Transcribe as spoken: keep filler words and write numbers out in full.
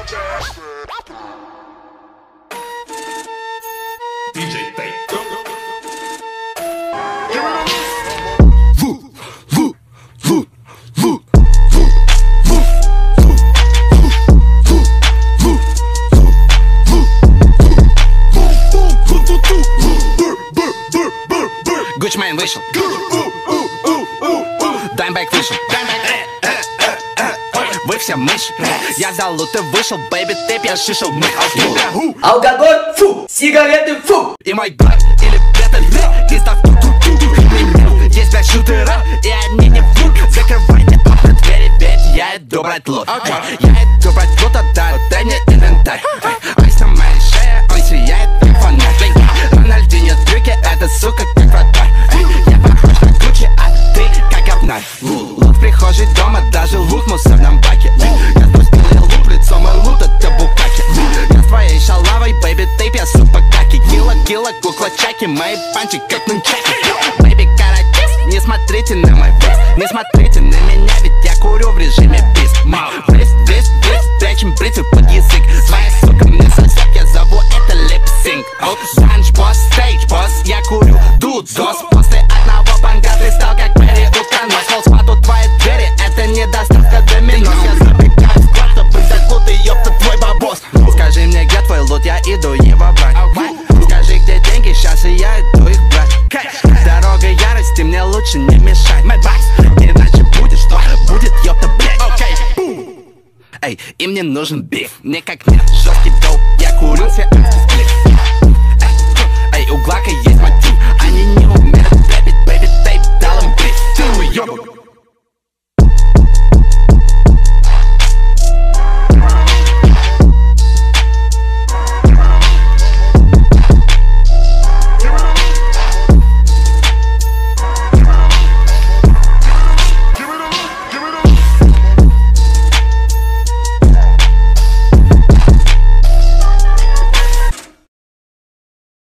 диджей Тейп. Гучмейн вышел, Даймбэк вышел. Вы все мыши. Я взял лут и вышел, бэйби, тэп, я шишел мы. Алкоголь, фу, сигареты, фу. И мой брат, или это ты, из так ту-ту-ту-ту. Есть пять шутера, и они не врут. Закрывайте окна, двери, ведь я иду брать лут. Я иду брать лут, отдай, дай мне инвентарь. Айс на моей шее, он сияет, как фонарь. Рональдинho трюки, эта сука, как вратарь. Я похож на Гуччи, а ты как говнарь. Лут в прихожей дома, даже лут в мусорном баке. Я спустил и луп, лицо мой лут, это букаки. Я с твоей шалавой, бэйби, тейп, я супа каки. Кило, кило, кукла чаки, мои панчи как нунчаки. Бэйби, каратист, не смотрите на мой вес. Не смотрите на меня, ведь я курю в режиме бис. Весь, весь, весь, прячем бритвы под язык. Своя сука мне сосет, я зову это липсинг. Санч, босс, стейдж, босс, я курю дудос. После одного банга ты стал как Перри Утконос. Холл спаду твои двери, это не доставка доминос. Я забегаю в склад, чтобы взять лут и ёпта твой бабос. Скажи мне, где твой лут, я иду его брать. Скажи, где деньги, сейчас и я иду их брать. Дорога ярости, мне лучше не мешать. Иначе будет что? Будет ёпта, блядь. Эй, и мне нужен биф, мне как нет жесткий доп. Я курю все антисклип. Эй, у Глака есть мотив, они не умеют рэпить, бэйби, тейп, дал им бриф. Ты уёб.